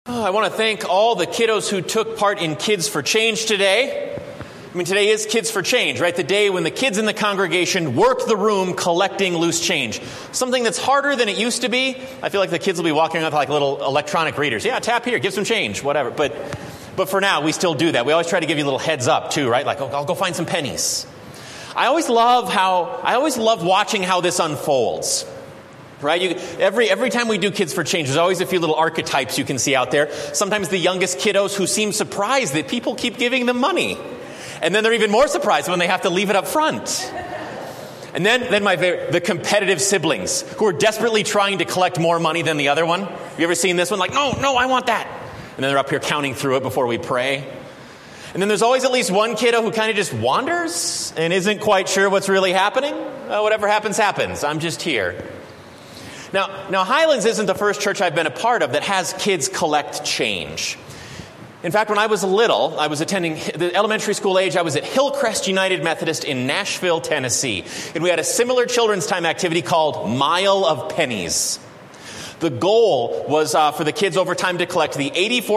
I want to thank all the kiddos who took part in Kids for Change today. I mean, today is Kids for Change, right? The day when the kids in the congregation work the room collecting loose change. Something that's harder than it used to be. I feel like the kids will be walking around with like little electronic readers. Yeah, tap here, give some change, whatever. But for now, we still do that. We always try to give you a little heads up too, right? Like, I'll go find some pennies. I always love watching how this unfolds. Right? Every time we do Kids for Change, there's always a few little archetypes you can see out there. Sometimes the youngest kiddos who seem surprised that people keep giving them money. And then they're even more surprised when they have to leave it up front. And then the competitive siblings who are desperately trying to collect more money than the other one. You ever seen this one? Like, no, I want that. And then they're up here counting through it before we pray. And then there's always at least one kiddo who kind of just wanders and isn't quite sure what's really happening. Whatever happens, happens. I'm just here. Now, Highlands isn't the first church I've been a part of that has kids collect change. In fact, when I was little, I was attending the elementary school age. I was at Hillcrest United Methodist in Nashville, Tennessee. And we had a similar children's time activity called Mile of Pennies. The goal was for the kids over time to collect the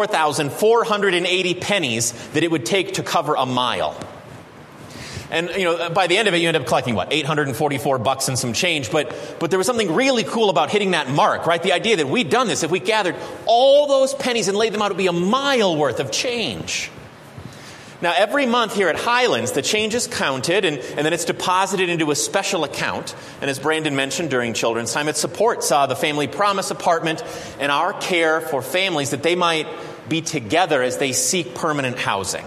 84,480 pennies that it would take to cover a mile. And, by the end of it, you end up collecting, $844 and some change. But there was something really cool about hitting that mark, right? The idea that we'd done this, if we gathered all those pennies and laid them out, it would be a mile worth of change. Now, every month here at Highlands, the change is counted, and then it's deposited into a special account. And as Brandon mentioned during Children's Time, it supports the Family Promise Apartment and our care for families that they might be together as they seek permanent housing.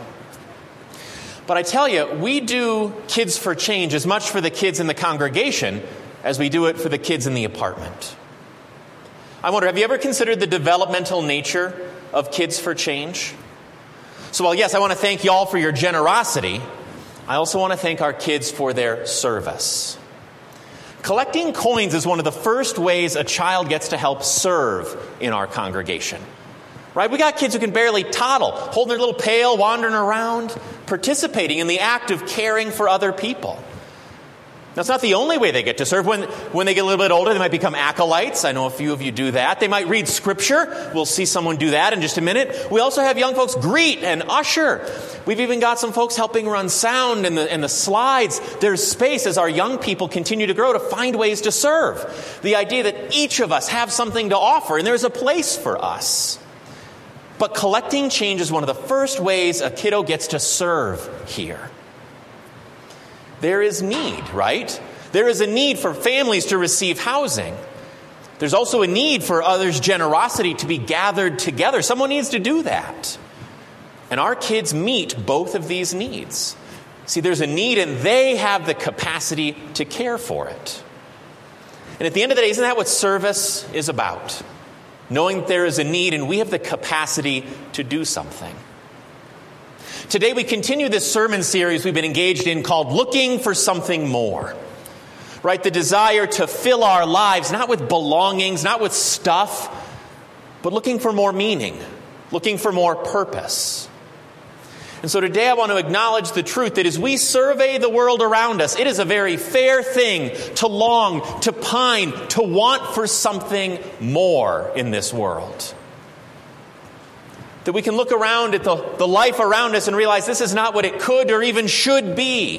But I tell you, we do Kids for Change as much for the kids in the congregation as we do it for the kids in the apartment. I wonder, have you ever considered the developmental nature of Kids for Change? So while, yes, I want to thank you all for your generosity, I also want to thank our kids for their service. Collecting coins is one of the first ways a child gets to help serve in our congregation. Right? We got kids who can barely toddle, holding their little pail, wandering around, participating in the act of caring for other people. Now, it's not the only way they get to serve. When they get a little bit older, they might become acolytes. I know a few of you do that. They might read Scripture. We'll see someone do that in just a minute. We also have young folks greet and usher. We've even got some folks helping run sound and the slides. There's space as our young people continue to grow to find ways to serve. The idea that each of us have something to offer, and there's a place for us. But collecting change is one of the first ways a kiddo gets to serve here. There is need, right? There is a need for families to receive housing. There's also a need for others' generosity to be gathered together. Someone needs to do that. And our kids meet both of these needs. See, there's a need and they have the capacity to care for it. And at the end of the day, isn't that what service is about? Knowing that there is a need and we have the capacity to do something. Today we continue this sermon series we've been engaged in called Looking for Something More. Right? The desire to fill our lives, not with belongings, not with stuff, but looking for more meaning, looking for more purpose. And so today I want to acknowledge the truth that as we survey the world around us, it is a very fair thing to long, to pine, to want for something more in this world. That we can look around at the life around us and realize this is not what it could or even should be.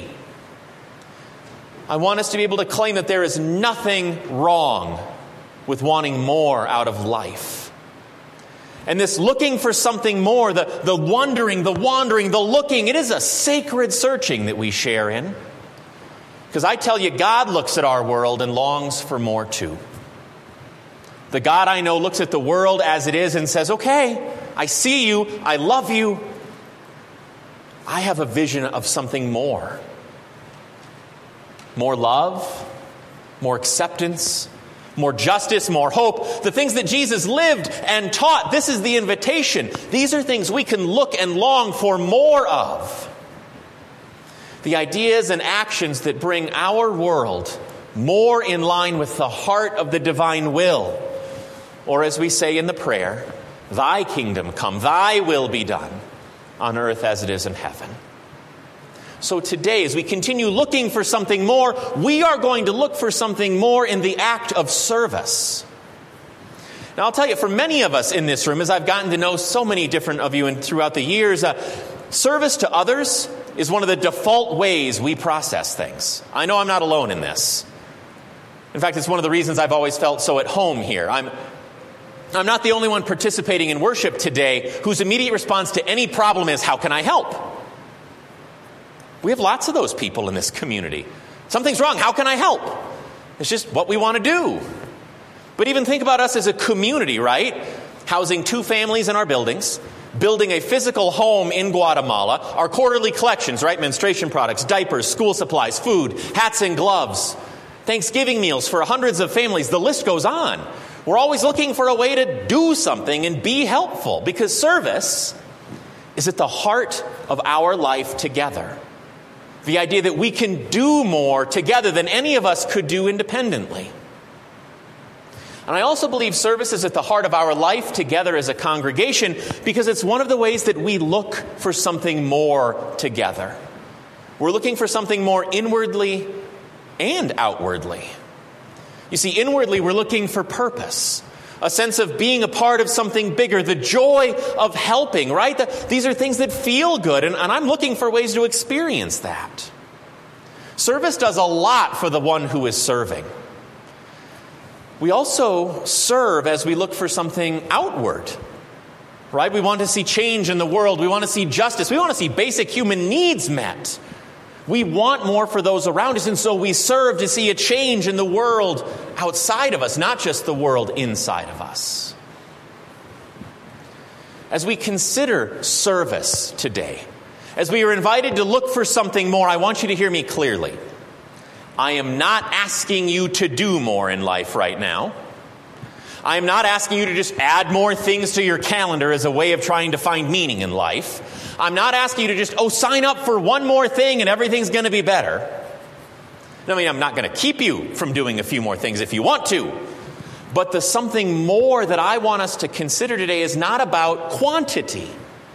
I want us to be able to claim that there is nothing wrong with wanting more out of life. And this looking for something more, the wondering, the wandering, the looking, it is a sacred searching that we share in. Because I tell you, God looks at our world and longs for more too. The God I know looks at the world as it is and says, okay, I see you, I love you. I have a vision of something more. More love, more acceptance, more justice, more hope. The things that Jesus lived and taught, this is the invitation. These are things we can look and long for more of. The ideas and actions that bring our world more in line with the heart of the divine will. Or as we say in the prayer, thy kingdom come, thy will be done on earth as it is in heaven. So today, as we continue looking for something more, we are going to look for something more in the act of service. Now, I'll tell you, for many of us in this room, as I've gotten to know so many different of you and throughout the years, service to others is one of the default ways we process things. I know I'm not alone in this. In fact, it's one of the reasons I've always felt so at home here. I'm not the only one participating in worship today whose immediate response to any problem is, how can I help? We have lots of those people in this community. Something's wrong. How can I help? It's just what we want to do. But even think about us as a community, right? Housing 2 families in our buildings, building a physical home in Guatemala, our quarterly collections, right? Menstruation products, diapers, school supplies, food, hats and gloves, Thanksgiving meals for hundreds of families. The list goes on. We're always looking for a way to do something and be helpful, because service is at the heart of our life together. The idea that we can do more together than any of us could do independently. And I also believe service is at the heart of our life together as a congregation, because it's one of the ways that we look for something more together. We're looking for something more inwardly and outwardly. You see, inwardly we're looking for purpose, a sense of being a part of something bigger, the joy of helping, right? These are things that feel good, and I'm looking for ways to experience that. Service does a lot for the one who is serving. We also serve as we look for something outward, right? We want to see change in the world. We want to see justice. We want to see basic human needs met. We want more for those around us, and so we serve to see a change in the world outside of us, not just the world inside of us. As we consider service today, as we are invited to look for something more, I want you to hear me clearly. I am not asking you to do more in life right now. I am not asking you to just add more things to your calendar as a way of trying to find meaning in life. I'm not asking you to just, sign up for one more thing and everything's going to be better. I mean, I'm not going to keep you from doing a few more things if you want to. But the something more that I want us to consider today is not about quantity.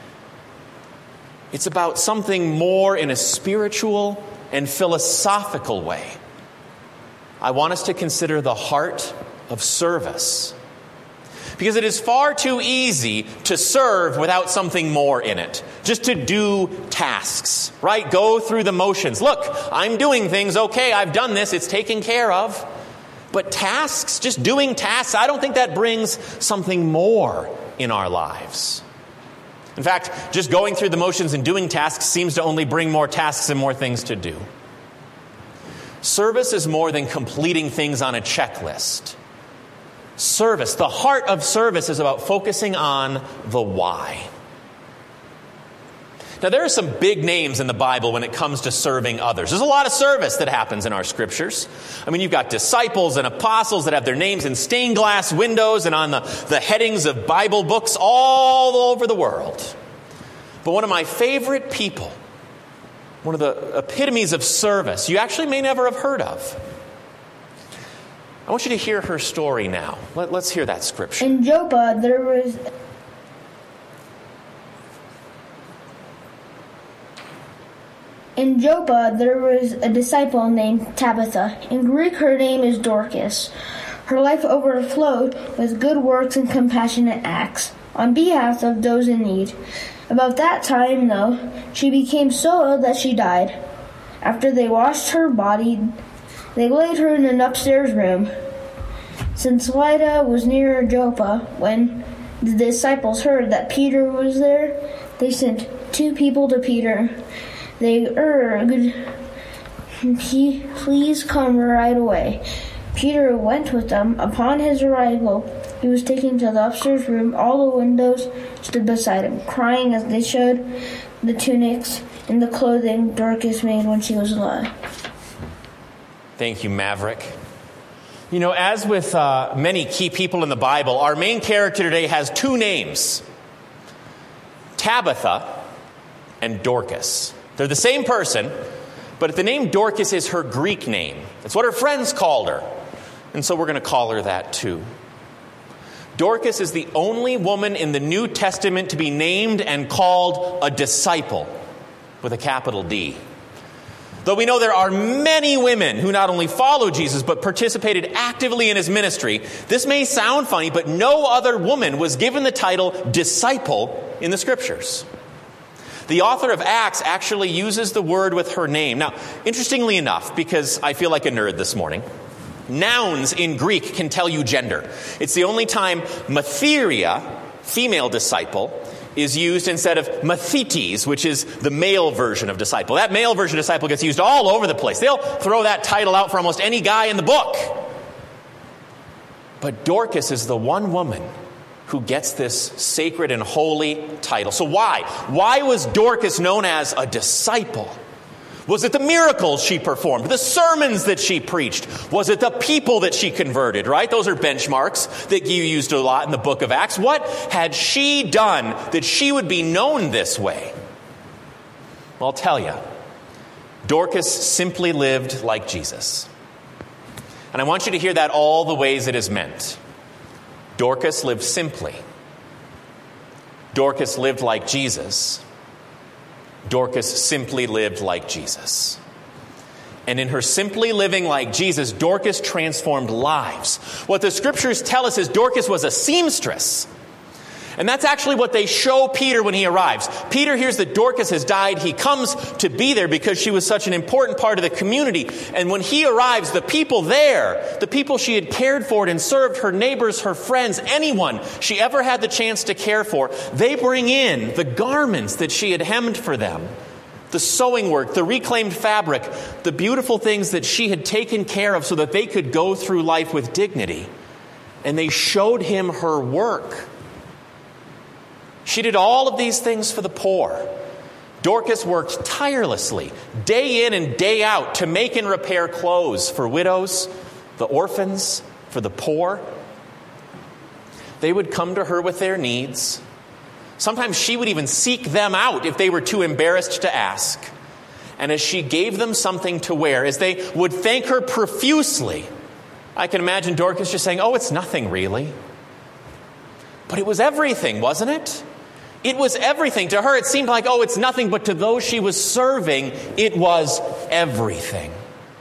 It's about something more in a spiritual and philosophical way. I want us to consider the heart of service. Because it is far too easy to serve without something more in it. Just to do tasks, right? Go through the motions. Look, I'm doing things. Okay, I've done this. It's taken care of. But tasks, just doing tasks, I don't think that brings something more in our lives. In fact, just going through the motions and doing tasks seems to only bring more tasks and more things to do. Service is more than completing things on a checklist. Service, the heart of service, is about focusing on the why. Now, there are some big names in the Bible when it comes to serving others. There's a lot of service that happens in our scriptures. I mean, you've got disciples and apostles that have their names in stained glass windows and on the headings of Bible books all over the world. But one of my favorite people, one of the epitomes of service, you actually may never have heard of. I want you to hear her story now. Let's hear that scripture. In Joppa, there was a disciple named Tabitha. In Greek, her name is Dorcas. Her life overflowed with good works and compassionate acts on behalf of those in need. About that time, though, she became so ill that she died. After they washed her body, they laid her in an upstairs room. Since Lydda was near Joppa, when the disciples heard that Peter was there, they sent 2 people to Peter. They urged, "Please come right away." Peter went with them. Upon his arrival, he was taken to the upstairs room. All the windows stood beside him, crying as they showed the tunics and the clothing Dorcas made when she was alive. Thank you, Maverick. You know, as with many key people in the Bible, our main character today has 2 names: Tabitha and Dorcas. They're the same person, but the name Dorcas is her Greek name. That's what her friends called her. And so we're going to call her that too. Dorcas is the only woman in the New Testament to be named and called a disciple with a capital D. though we know there are many women who not only follow Jesus, but participated actively in his ministry, this may sound funny, but no other woman was given the title disciple in the scriptures. The author of Acts actually uses the word with her name. Now, interestingly enough, because I feel like a nerd this morning, nouns in Greek can tell you gender. It's the only time matheria, female disciple, is used instead of mathetes, which is the male version of disciple. That male version of disciple gets used all over the place. They'll throw that title out for almost any guy in the book. But Dorcas is the one woman who gets this sacred and holy title. So why? Why was Dorcas known as a disciple? Was it the miracles she performed? The sermons that she preached? Was it the people that she converted, right? Those are benchmarks that you used a lot in the book of Acts. What had she done that she would be known this way? Well, I'll tell you. Dorcas simply lived like Jesus. And I want you to hear that all the ways it is meant. Dorcas lived simply. Dorcas lived like Jesus. Dorcas simply lived like Jesus. And in her simply living like Jesus, Dorcas transformed lives. What the scriptures tell us is Dorcas was a seamstress. And that's actually what they show Peter when he arrives. Peter hears that Dorcas has died. He comes to be there because she was such an important part of the community. And when he arrives, the people there, the people she had cared for and served, her neighbors, her friends, anyone she ever had the chance to care for, they bring in the garments that she had hemmed for them, the sewing work, the reclaimed fabric, the beautiful things that she had taken care of so that they could go through life with dignity. And they showed him her work. She did all of these things for the poor. Dorcas worked tirelessly, day in and day out, to make and repair clothes for widows, the orphans, for the poor. They would come to her with their needs. Sometimes she would even seek them out if they were too embarrassed to ask. And as she gave them something to wear, as they would thank her profusely, I can imagine Dorcas just saying, "Oh, it's nothing really." But it was everything, wasn't it? It was everything. To her, it seemed like, oh, it's nothing. But to those she was serving, it was everything.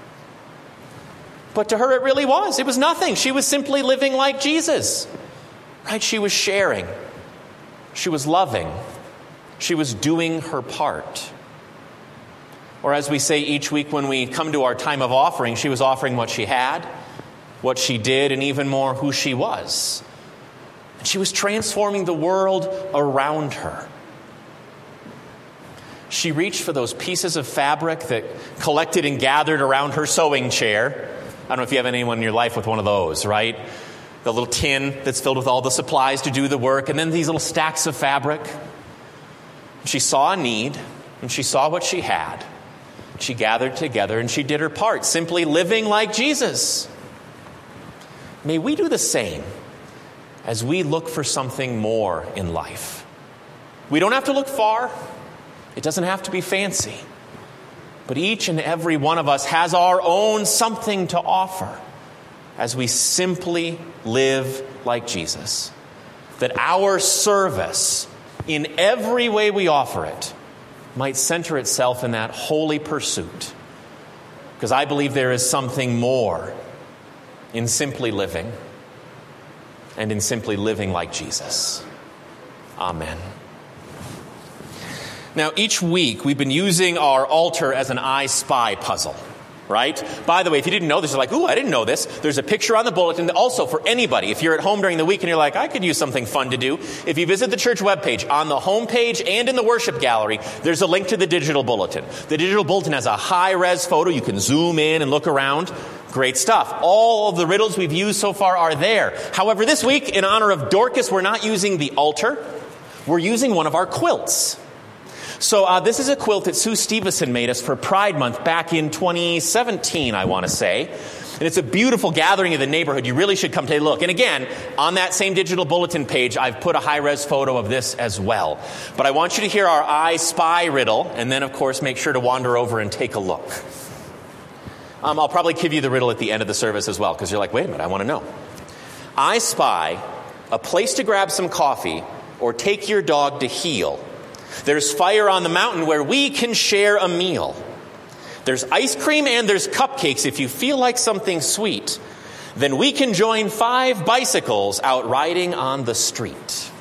But to her, it really was. It was nothing. She was simply living like Jesus. Right? She was sharing. She was loving. She was doing her part. Or as we say each week when we come to our time of offering, she was offering what she had, what she did, and even more, who she was. And she was transforming the world around her. She reached for those pieces of fabric that collected and gathered around her sewing chair. I don't know if you have anyone in your life with one of those, right? The little tin that's filled with all the supplies to do the work, and then these little stacks of fabric. She saw a need, and she saw what she had. She gathered together, and she did her part, simply living like Jesus. May we do the same as we look for something more in life. We don't have to look far. It doesn't have to be fancy. But each and every one of us has our own something to offer as we simply live like Jesus. That our service, in every way we offer it, might center itself in that holy pursuit. Because I believe there is something more in simply living and in simply living like Jesus. Amen. Now, each week we've been using our altar as an I Spy puzzle, right? By the way, if you didn't know this, you're like, ooh, I didn't know this. There's a picture on the bulletin. Also, for anybody, if you're at home during the week and you're like, I could use something fun to do, if you visit the church webpage, on the home page and in the worship gallery, there's a link to the digital bulletin. The digital bulletin has a high-res photo. You can zoom in and look around. Great stuff. All of the riddles we've used so far are there. However, this week, in honor of Dorcas, we're not using the altar. We're using one of our quilts. So this is a quilt that Sue Stevenson made us for Pride Month back in 2017, I want to say. And it's a beautiful gathering of the neighborhood. You really should come take a look. And again, on that same digital bulletin page, I've put a high-res photo of this as well. But I want you to hear our I Spy riddle, and then, of course, make sure to wander over and take a look. I'll probably give you the riddle at the end of the service as well, because you're like, wait a minute, I want to know. I spy a place to grab some coffee or take your dog to heel. There's fire on the mountain where we can share a meal. There's ice cream and there's cupcakes if you feel like something sweet. Then we can join 5 bicycles out riding on the street.